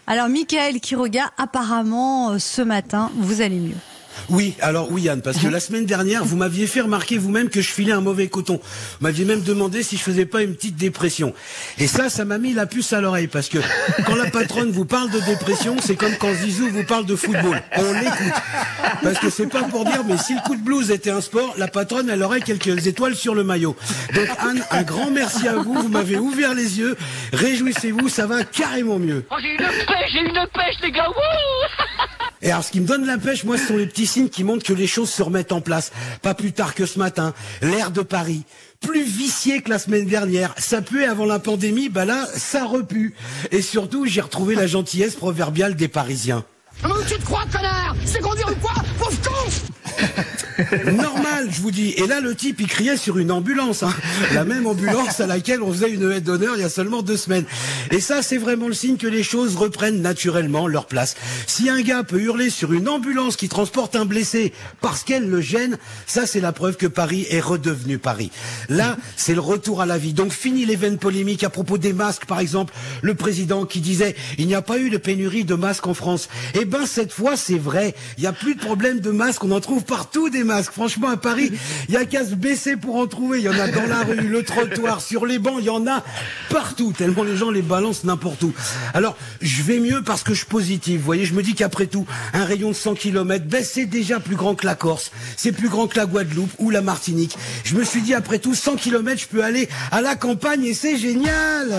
Alors, Michael Quiroga, apparemment, ce matin, vous allez mieux. Oui, alors oui Yann, parce que la semaine dernière, vous m'aviez fait remarquer vous-même que je filais un mauvais coton. Vous m'aviez même demandé si je faisais pas une petite dépression. Et ça m'a mis la puce à l'oreille, parce que quand la patronne vous parle de dépression, c'est comme quand Zizou vous parle de football. On l'écoute. Parce que c'est pas pour dire, mais si le coup de blues était un sport, la patronne, elle aurait quelques étoiles sur le maillot. Donc Anne, un grand merci à vous, vous m'avez ouvert les yeux. Réjouissez-vous, ça va carrément mieux. Oh, j'ai une pêche les gars, wouh. Et alors, ce qui me donne la pêche, moi, ce sont les petits signes qui montrent que les choses se remettent en place. Pas plus tard que ce matin, l'air de Paris, plus vicié que la semaine dernière. Ça puait avant la pandémie, bah là, ça repue. Et surtout, j'ai retrouvé la gentillesse proverbiale des Parisiens. Mais où tu te crois, connard? C'est conduire ou quoi? Pauvre con! Normal, je vous dis. Et là, le type, il criait sur une ambulance, hein. La même ambulance à laquelle on faisait une aide d'honneur il y a seulement 2 semaines. Et ça, c'est vraiment le signe que les choses reprennent naturellement leur place. Si un gars peut hurler sur une ambulance qui transporte un blessé parce qu'elle le gêne, ça, c'est la preuve que Paris est redevenu Paris. Là, c'est le retour à la vie. Donc, fini les vaines polémiques à propos des masques, par exemple. Le président qui disait, il n'y a pas eu de pénurie de masques en France. Eh ben, cette fois, c'est vrai. Il n'y a plus de problème de masques. On en trouve partout des masques. Franchement, à Paris, il y a qu'à se baisser pour en trouver. Il y en a dans la rue, le trottoir, sur les bancs, il y en a partout, tellement les gens les balancent n'importe où. Alors, je vais mieux parce que je suis positif. Vous voyez, je me dis qu'après tout, un rayon de 100 km, ben, c'est déjà plus grand que la Corse. C'est plus grand que la Guadeloupe ou la Martinique. Je me suis dit, après tout, 100 km, je peux aller à la campagne et c'est génial.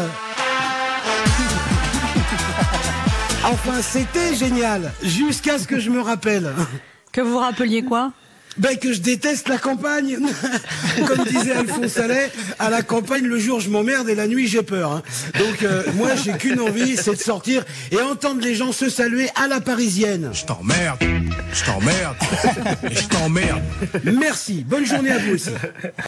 Enfin, c'était génial. Jusqu'à ce que je me rappelle. Que vous rappeliez quoi? Ben que je déteste la campagne. Comme disait Alphonse Allais, à la campagne le jour je m'emmerde et la nuit j'ai peur. Hein. Donc moi j'ai qu'une envie, c'est de sortir et entendre les gens se saluer à la parisienne. Je t'emmerde, et je t'emmerde. Merci, bonne journée à vous aussi.